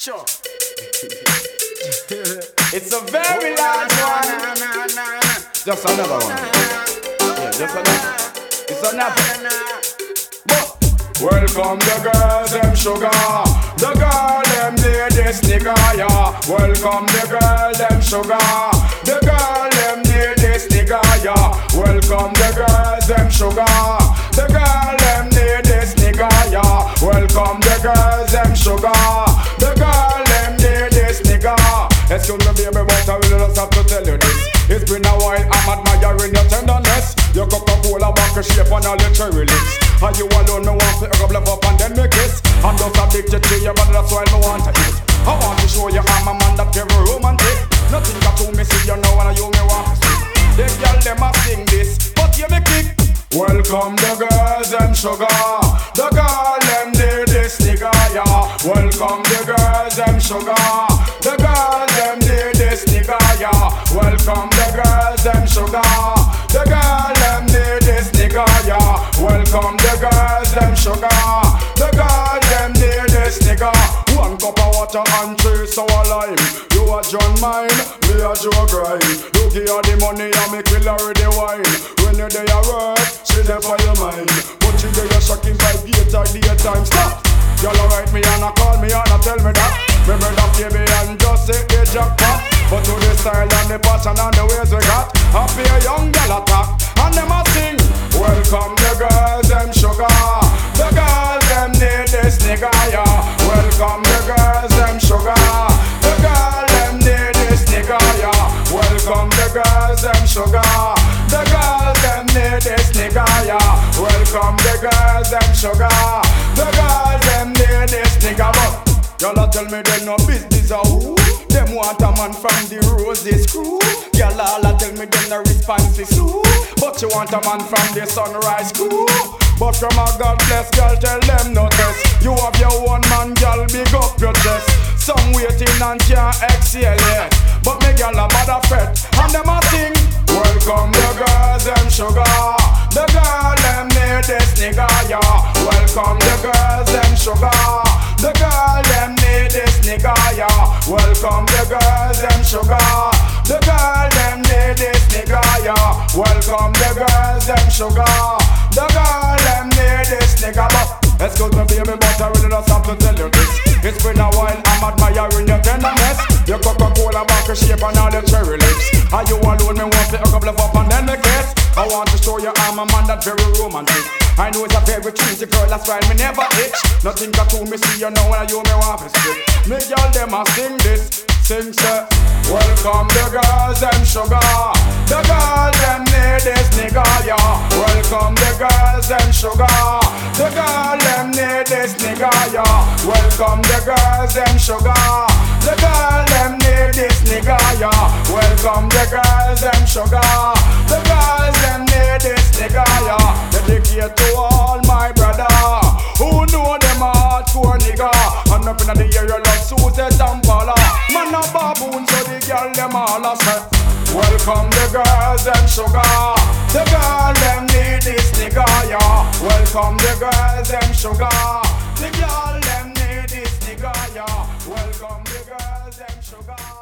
Sure. It's a very large one. Just another one. Yeah, just another. It's another. Welcome the girls, them sugar. The girl, them ladies, nigga, yeah. Welcome the girl, them sugar. The girl, them ladies, nigga, yeah. Welcome the girls, them sugar. The girl, them ladies, nigga, yeah. Welcome the girls, them sugar. The girl, them ladies, nigga. Excuse me, baby, but I really just have to tell you this. It's been a while, I'm admiring your tenderness. Your Coca-Cola back shape and all your cherry lips. And you alone, me want to rub love up and then me kiss. I'm just addicted to you, but that's why me want to eat. I want to show you I'm a man that very romantic. Nothing got to me, see you know, and you me want to see. The girl, them a sing this, but you me kick. Welcome the girls, them sugar. The girl, them ladies, nigga, yeah. Welcome the girls, them sugar. The girls, them ladies, nigga, yeah. Welcome the girls, them sugar. The girl, them ladies, nigga, yeah. Welcome the girls, them sugar. The girl, them ladies, nigga. One cup of water and 3 sour lime. You a John mine, me a Joe grind. You give her the money and me kill her with the wine. When you there work, she there for your mind. But she there shocking 5 8 or daytime. Stop! Y'all write me and call me and tell me that. Remember that baby and just say the jackpot. But to the style and the passion and the ways we got, happy a young girl attack and them a sing. Welcome the girls, them sugar. The girls, them need this nigga, yeah. Welcome the girls, them sugar. The girls, them need this nigga, yeah. Welcome the girls, them sugar. The girls, them need this nigga, yeah. Welcome the girls, them sugar. The girls, them need this nigga, but y'all tell me they no business a who. Them want a man from the Roses crew. Y'all all tell me they no response is who. But you want a man from the Sunrise crew. But from a God bless girl, tell them no test. You have your own man, girl, big up your chest. Some waiting and can't exhale yet. But me girl a bad a fret, and them a sing. Welcome the girls, them sugar. The girl, them need this nigga, yeah. Welcome the girls, them sugar. The girl, them need this nigga, yeah. Welcome the girls, them sugar. The girl, them need this nigga, yeah. Welcome the girls, them sugar. The girl, them need this nigga, but excuse me baby, but I really just have to tell you this. It's been a while, I'm admiring your tenderness. Your Coca-Cola back shape and all the cherry lips. And you alone, me want to hook up up and then me kiss. I want to show you I'm a man that very romantic. I know it's a very cheesy girl, that's why me never itch. Nothing got to me, see you know when you me want to strip. Me girl, them a sing this. Sing say, welcome the girls, them sugar. The girls, them need this nigga, yeah. Welcome the girls, them sugar. The girl, them need this nigga, yeah. Welcome the girls, them sugar. The girl, them need this nigga, yeah. Welcome the girls, them sugar. The girls, them need this nigga, yeah. Dedicate to all my brother who know them a hardcore nigga. And up in the year you love Suzette and Paula. Man a baboon so the girl them all a say. Welcome the girls, them sugar. The girl, them need this nigga, yeah. Welcome the girls, them sugar. The girl, them need this nigga, yeah. Welcome the girls, them sugar.